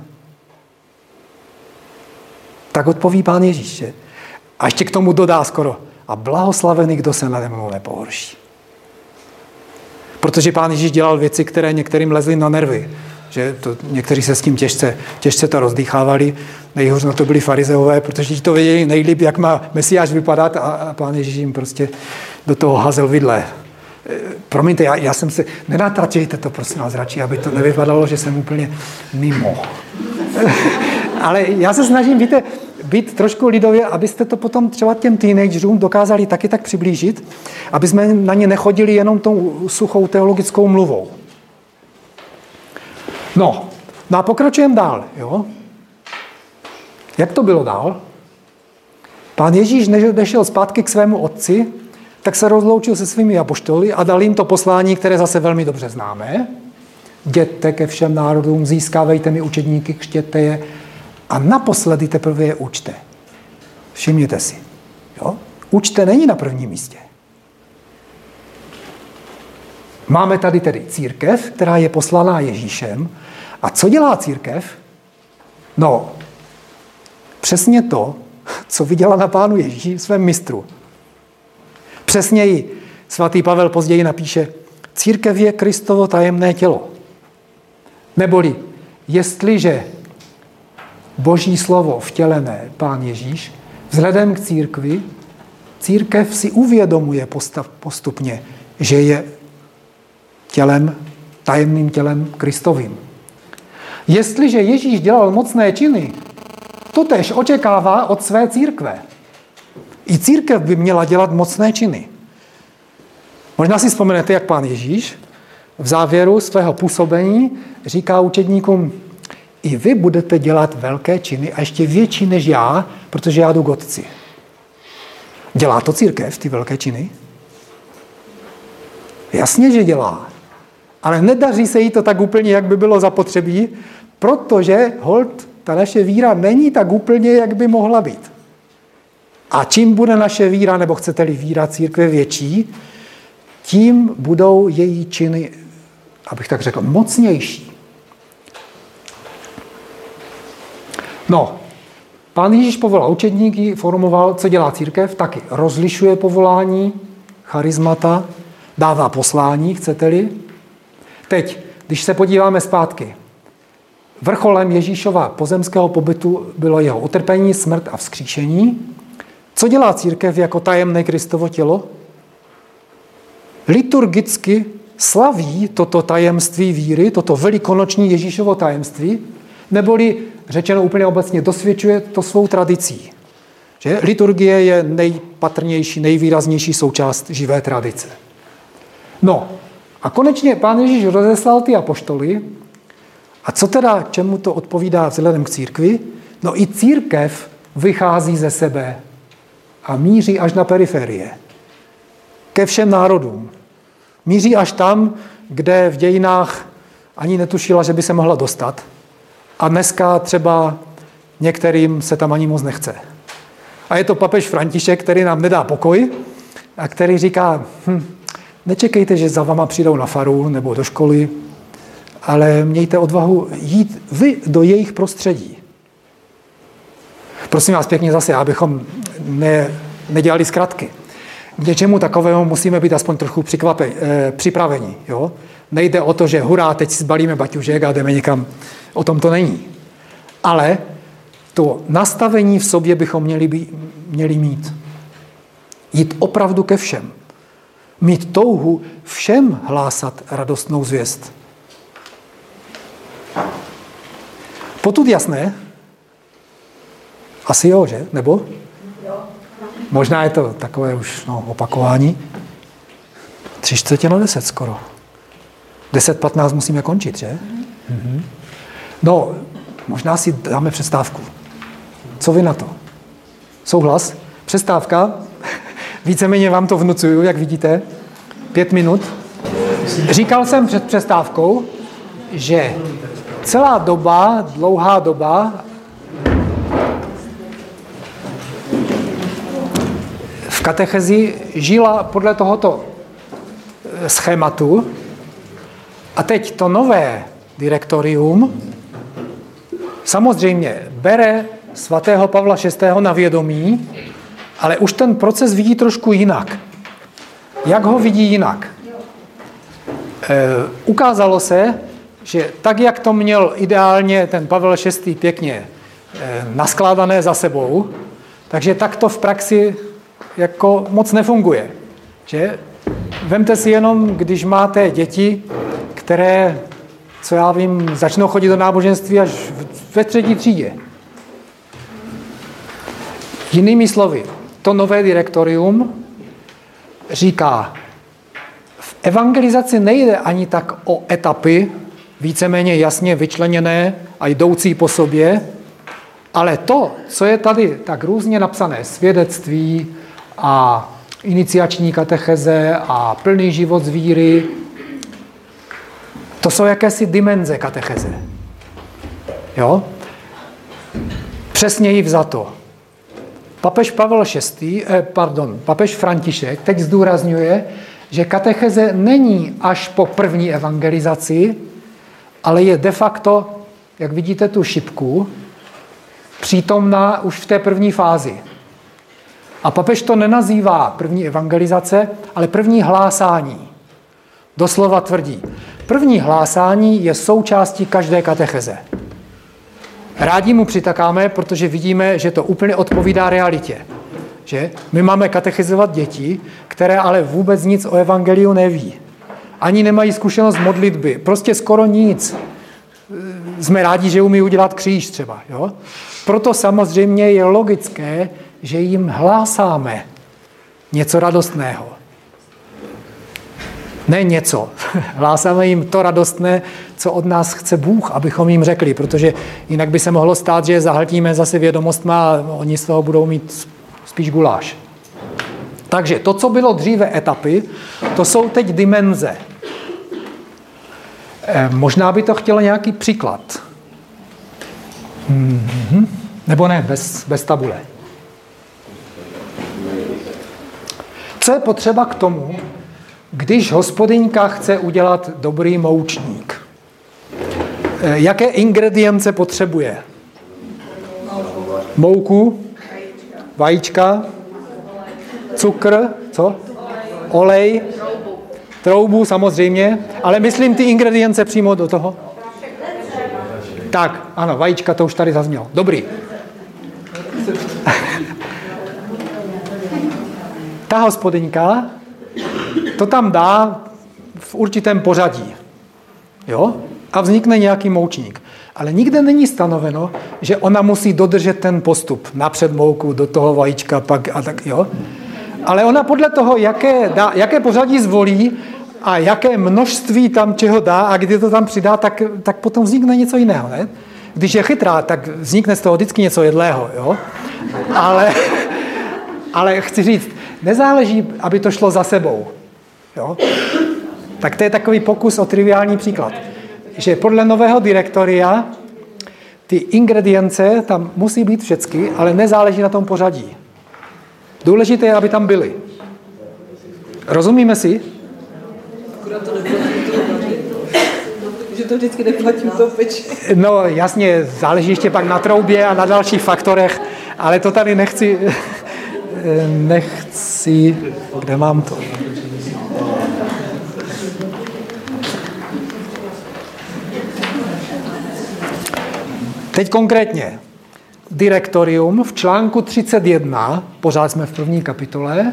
Speaker 2: Tak odpoví Pán Ježíš. Že? A ještě k tomu dodá skoro, a blahoslavený, kdo se nade mnou nepohorší. Protože Pán Ježíš dělal věci, které některým lezly na nervy. Že to, někteří se s tím těžce to rozdýchávali. Nejhůř na to byli farizeové, protože ti to věděli nejlíp, jak má Mesiáš vypadat a Pán Ježíš jim prostě do toho házel vidle. Promiňte, já jsem se... Nenatračejte to, prosím vás, radši, aby to nevypadalo, že jsem úplně mimo. Ale já se snažím, víte, být trošku lidově, abyste to potom třeba těm teenagerům dokázali taky tak přiblížit, aby jsme na ně nechodili jenom tou suchou teologickou mluvou. No a pokračujeme dál, jo? Jak to bylo dál? Pán Ježíš, než odešel zpátky k svému otci, tak se rozloučil se svými apoštoly a dal jim to poslání, které zase velmi dobře známe. Jděte ke všem národům, získávejte mi učedníky, křtěte je a naposledy teprve je učte. Všimněte si. Jo? Učte není na prvním místě. Máme tady tedy církev, která je poslaná Ježíšem. A co dělá církev? No, přesně to, co viděla na Pánu Ježíši, svém mistru. Přesněji svatý Pavel později napíše, církev je Kristovo tajemné tělo. Neboli, jestliže Boží slovo vtělené, Pán Ježíš, vzhledem k církvi, církev si uvědomuje postupně, že je tajemným tělem Kristovým. Jestliže Ježíš dělal mocné činy, totéž očekává od své církve. I církev by měla dělat mocné činy. Možná si vzpomenete, jak Pán Ježíš v závěru svého působení říká učedníkům, i vy budete dělat velké činy a ještě větší než já, protože já jdu k Otci. Dělá to církev, ty velké činy? Jasně, že dělá. Ale nedaří se jí to tak úplně, jak by bylo zapotřebí, protože holt, ta naše víra není tak úplně, jak by mohla být. A čím bude naše víra, nebo chcete-li víra církve větší, tím budou její činy, abych tak řekl, mocnější. No, Pán Ježíš povolal učedníky, formoval, co dělá církev, taky rozlišuje povolání, charismata, dává poslání, chcete-li. Teď, když se podíváme zpátky, vrcholem Ježíšova pozemského pobytu bylo jeho utrpení, smrt a vzkříšení. Co dělá církev jako tajemné Kristovo tělo? Liturgicky slaví toto tajemství víry, toto velikonoční Ježíšovo tajemství, neboli řečeno úplně obecně, dosvědčuje to svou tradicí. Že? Liturgie je nejpatrnější, nejvýraznější součást živé tradice. No a konečně Pán Ježíš rozeslal ty apoštoly. A co teda, čemu to odpovídá vzhledem k církvi? No i církev vychází ze sebe a míří až na periferie. Ke všem národům. Míří až tam, kde v dějinách ani netušila, že by se mohla dostat. A dneska třeba některým se tam ani moc nechce. A je to papež František, který nám nedá pokoj a který říká, nečekejte, že za vama přijdou na faru nebo do školy, ale mějte odvahu jít vy do jejich prostředí. Prosím vás pěkně zase, abychom nedělali zkratky. K něčemu takovému musíme být aspoň trochu připraveni. Jo? Nejde o to, že hurá, teď si zbalíme baťužek a jdeme někam. O tom to není. Ale to nastavení v sobě bychom měli mít. Jít opravdu ke všem. Mít touhu všem hlásat radostnou zvěst. Potud jasné? Asi jo, že? Nebo?
Speaker 8: Jo.
Speaker 2: Možná je to takové už opakování. 9:45 skoro. 10:15 musíme končit, že? Mhm. No, možná si dáme přestávku. Co vy na to? Souhlas? Přestávka? Víceméně vám to vnucuju, jak vidíte. 5 minut. Říkal jsem před přestávkou, že celá doba, dlouhá doba, v katechezi žila podle tohoto schématu a teď to nové direktorium samozřejmě bere svatého Pavla VI. Na vědomí, ale už ten proces vidí trošku jinak. Jak ho vidí jinak? Ukázalo se, že tak, jak to měl ideálně ten Pavel VI. Pěkně naskládané za sebou, takže tak to v praxi jako moc nefunguje. Že? Vemte si jenom, když máte děti, které, co já vím, začnou chodit do náboženství až ve 3. třídě. Jinými slovy, to nové direktorium říká, v evangelizaci nejde ani tak o etapy, víceméně jasně vyčleněné a jdoucí po sobě, ale to, co je tady tak různě napsané, svědectví a iniciační katecheze a plný život z víry, to jsou jakési dimenze katecheze. Jo? Přesněji vzato. Papež František teď zdůrazňuje, že katecheze není až po první evangelizaci, ale je de facto, jak vidíte tu šipku, přítomná už v té první fázi. A papež to nenazývá první evangelizace, ale první hlásání. Doslova tvrdí. První hlásání je součástí každé katecheze. Rádi mu přitakáme, protože vidíme, že to úplně odpovídá realitě. Že? My máme katechizovat děti, které ale vůbec nic o evangeliu neví. Ani nemají zkušenost modlitby. Prostě skoro nic. Jsme rádi, že umí udělat kříž třeba. Jo? Proto samozřejmě je logické, že jim hlásáme něco radostného. Ne něco. Hlásáme jim to radostné, co od nás chce Bůh, abychom jim řekli, protože jinak by se mohlo stát, že je zahltíme zase vědomostma a oni z toho budou mít spíš guláš. Takže to, co bylo dříve etapy, to jsou teď dimenze. Možná by to chtělo nějaký příklad. Nebo ne, bez tabule. Co je potřeba k tomu, když hospodyňka chce udělat dobrý moučník? Jaké ingredience potřebuje? Mouku, vajíčka, cukr, co? Olej, troubu samozřejmě, ale myslím ty ingredience přímo do toho. Tak, ano, vajíčka, to už tady zaznělo. Dobrý. Ta hospodyňka to tam dá v určitém pořadí. Jo? A vznikne nějaký moučník. Ale nikde není stanoveno, že ona musí dodržet ten postup. Napřed mouku, do toho vajíčka, pak a tak, jo. Ale ona podle toho, jaké pořadí zvolí a jaké množství tam čeho dá a kdy to tam přidá, tak potom vznikne něco jiného, ne? Když je chytrá, tak vznikne z toho vždycky něco jedlého, jo. Ale chci říct, nezáleží, aby to šlo za sebou, jo. Tak to je takový pokus o triviální příklad. Že podle nového direktoria ty ingredience tam musí být všechny, ale nezáleží na tom pořadí. Důležité je, aby tam byly. Rozumíme si?
Speaker 7: Že to vždycky neplatí to peči.
Speaker 2: No jasně, záleží ještě pak na troubě a na dalších faktorech, ale to tady nechci, kde mám to? Teď konkrétně. Direktorium v článku 31, pořád jsme v první kapitole,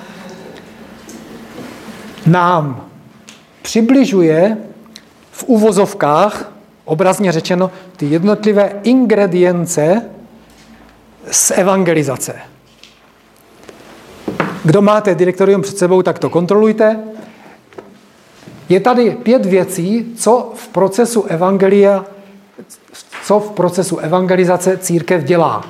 Speaker 2: nám přibližuje v uvozovkách, obrazně řečeno, ty jednotlivé ingredience z evangelizace. Kdo máte direktorium před sebou, tak to kontrolujte. Je tady 5 věcí, co v procesu evangelizace církev dělá.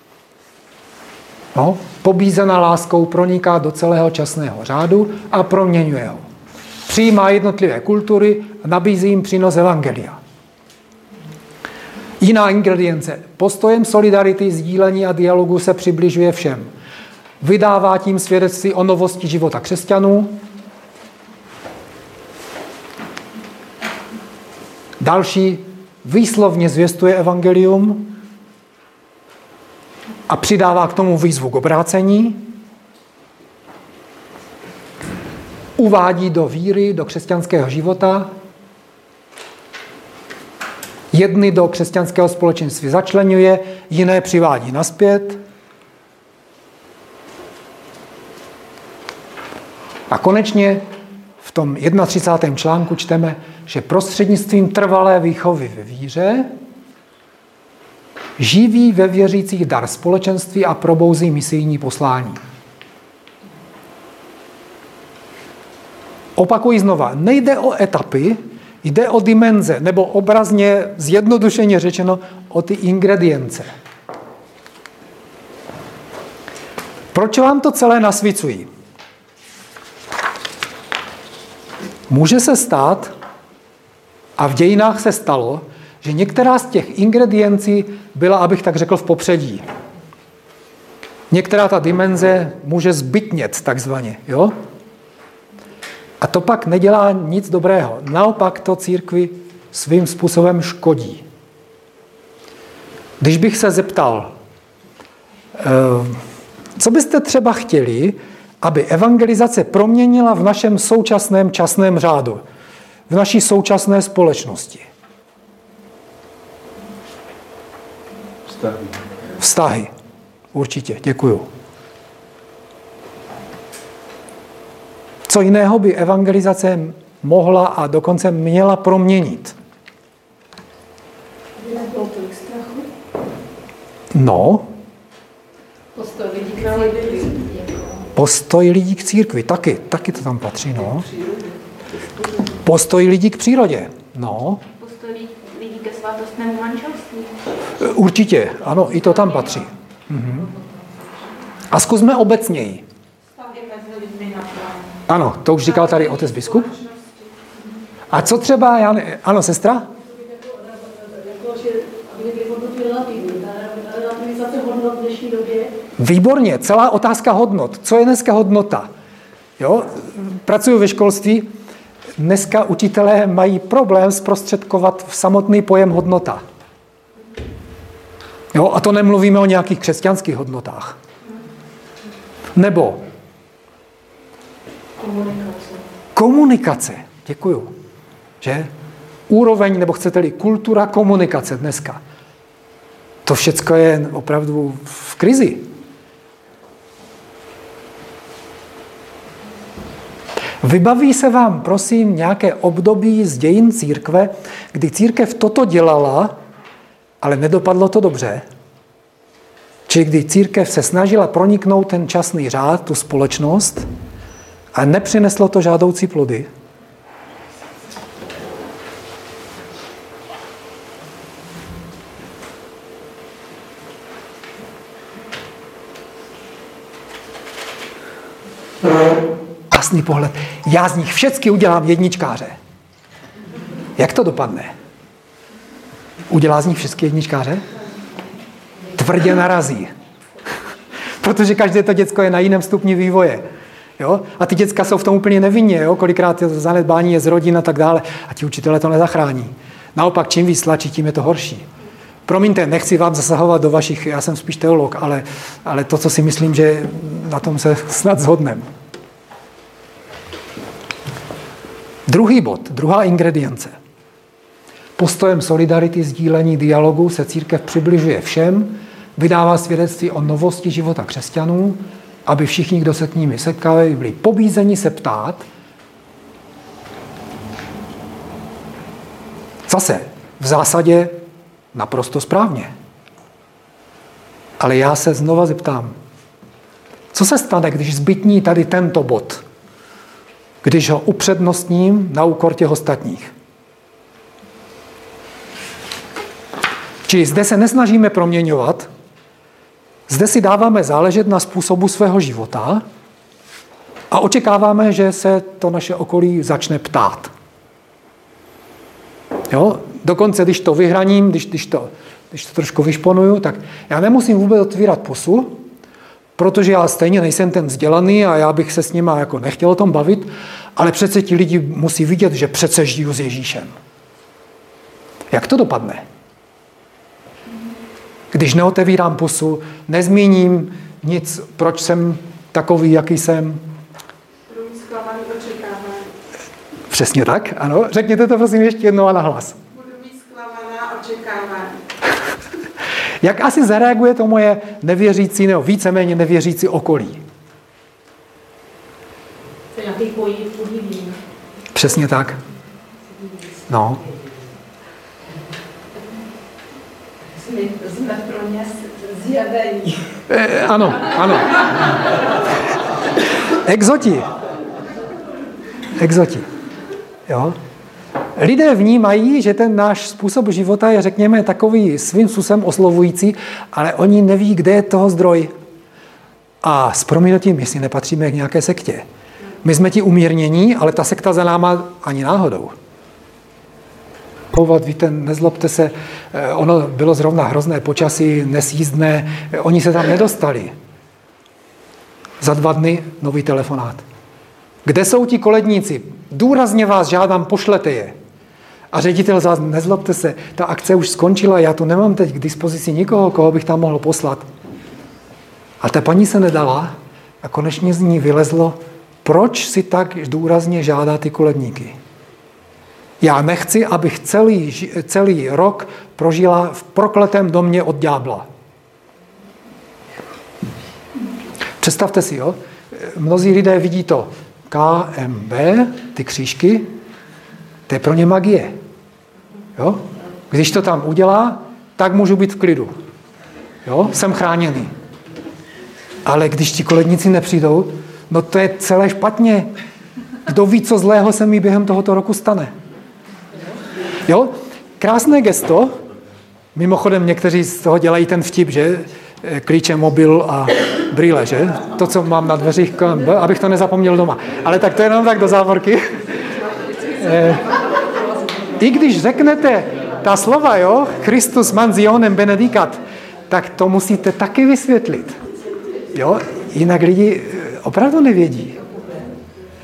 Speaker 2: No, pobízená láskou proniká do celého časného řádu a proměňuje ho. Přijímá jednotlivé kultury a nabízí jim přínos evangelia. Jiná ingredience. Postojem solidarity, sdílení a dialogu se přibližuje všem. Vydává tím svědectví o novosti života křesťanů. Další výslovně zvěstuje evangelium a přidává k tomu výzvu k obrácení. Uvádí do víry, do křesťanského života. Jedny do křesťanského společenství začleňuje, jiné přivádí nazpět. A konečně v tom 31. článku čteme, že prostřednictvím trvalé výchovy ve víře živí ve věřících dar společenství a probouzí misijní poslání. Opakuji znova, nejde o etapy, jde o dimenze, nebo obrazně, zjednodušeně řečeno, o ty ingredience. Proč vám to celé nasvicuji? Může se stát, a v dějinách se stalo, že některá z těch ingrediencí byla, abych tak řekl, v popředí. Některá ta dimenze může zbytnět, takzvaně, jo? A to pak nedělá nic dobrého. Naopak to církvi svým způsobem škodí. Když bych se zeptal, co byste třeba chtěli, aby evangelizace proměnila v našem současném časném řádu, v naší současné společnosti? Vztahy. Určitě, děkuju. Co jiného by evangelizace mohla a dokonce měla proměnit? No. Postoj lidí k církvi. Taky to tam patří, no. Postoj lidí k přírodě. No.
Speaker 6: Postoj lidí ke svátostnému manželství.
Speaker 2: Určitě, ano, i to tam patří. Mhm. A zkusme obecněji. Ano, to už říkal tady otec biskup. A co třeba, ano, sestra? Výborně, celá otázka hodnot. Co je dneska hodnota? Jo? Pracuji ve školství. Dneska učitelé mají problém zprostředkovat samotný pojem hodnota. Jo? A to nemluvíme o nějakých křesťanských hodnotách. Nebo komunikace. Děkuju. Že? Úroveň, nebo chcete-li, kultura komunikace dneska. To všecko je opravdu v krizi. Vybaví se vám, prosím, nějaké období z dějin církve, kdy církev toto dělala, ale nedopadlo to dobře? Či kdy církev se snažila proniknout ten časný řád, tu společnost, a nepřineslo to žádoucí plody? Jasný pohled. Já z nich všechny udělám jedničkáře. Jak to dopadne? Udělá z nich všechny jedničkáře? Tvrdě narazí. Protože každé to děcko je na jiném stupni vývoje. Jo? A ty děcka jsou v tom úplně nevinně. Jo? Kolikrát zanedbání je z rodin a tak dále. A ti učitelé to nezachrání. Naopak, čím víc tlačí, tím je to horší. Promiňte, nechci vám zasahovat do vašich, já jsem spíš teolog, ale to, co si myslím, že na tom se snad shodneme. Druhý bod, druhá ingredience. Postojem solidarity, sdílení, dialogu se církev přibližuje všem, vydává svědectví o novosti života křesťanů, aby všichni, kdo se k nimi setkali, byli pobízeni se ptát. Zase, v zásadě naprosto správně. Ale já se znova zeptám, co se stane, když zbytní tady tento bod, když ho upřednostním na úkor těch ostatních? Čili zde se nesnažíme proměňovat, zde si dáváme záležet na způsobu svého života a očekáváme, že se to naše okolí začne ptát. Jo? Dokonce, když to vyhraním, když to trošku vyšponuju, tak já nemusím vůbec otvírat pusu, protože já stejně nejsem ten vzdělaný a já bych se s nima jako nechtěl o tom bavit, ale přece ti lidi musí vidět, že přece žiju s Ježíšem. Jak to dopadne? Když neotevírám pusu, nezmíním nic, proč jsem takový, jaký jsem.
Speaker 3: Budu mít zklamaný očekávání.
Speaker 2: Přesně tak, ano. Řekněte to prosím ještě jednou a nahlas.
Speaker 3: Budu mít zklamaná očekávání.
Speaker 2: Jak asi zareaguje to moje nevěřící nebo víceméně nevěřící okolí?
Speaker 8: To je nějaký podivný.
Speaker 2: Přesně tak. No.
Speaker 5: Jsme pro ně zjavení.
Speaker 2: Ano. Exoti. Jo? Lidé vnímají, že ten náš způsob života je, řekněme, takový svým způsobem oslovující, ale oni neví, kde je toho zdroj. A s prominutím, jestli nepatříme k nějaké sektě. My jsme ti umírnění, ale ta sekta za náma ani náhodou. Víte, nezlobte se, ono bylo zrovna hrozné počasí, nesjízdné, oni se tam nedostali. Za 2 dny nový telefonát. Kde jsou ti koledníci? Důrazně vás žádám, pošlete je. A ředitel zás, nezlobte se, ta akce už skončila, já tu nemám teď k dispozici nikoho, koho bych tam mohl poslat. A ta paní se nedala a konečně z ní vylezlo, proč si tak důrazně žádá ty koledníky. Já nechci, abych celý rok prožila v prokletém domě od ďábla. Představte si, jo? Mnozí lidé vidí to KMB, ty křížky, to je pro ně magie. Jo? Když to tam udělá, tak můžu být v klidu. Jo? Jsem chráněný. Ale když ti koledníci nepřijdou, no to je celé špatně. Kdo ví, co zlého se mi během tohoto roku stane. Jo? Krásné gesto. Mimochodem někteří z toho dělají ten vtip, že klíče, mobil a brýle, že? To, co mám na dveřích, abych to nezapomněl doma. Ale tak to je jenom tak do závorky. I když řeknete ta slova, jo? Christus mansionem benedicat, tak to musíte taky vysvětlit. Jo? Jinak lidi opravdu nevědí.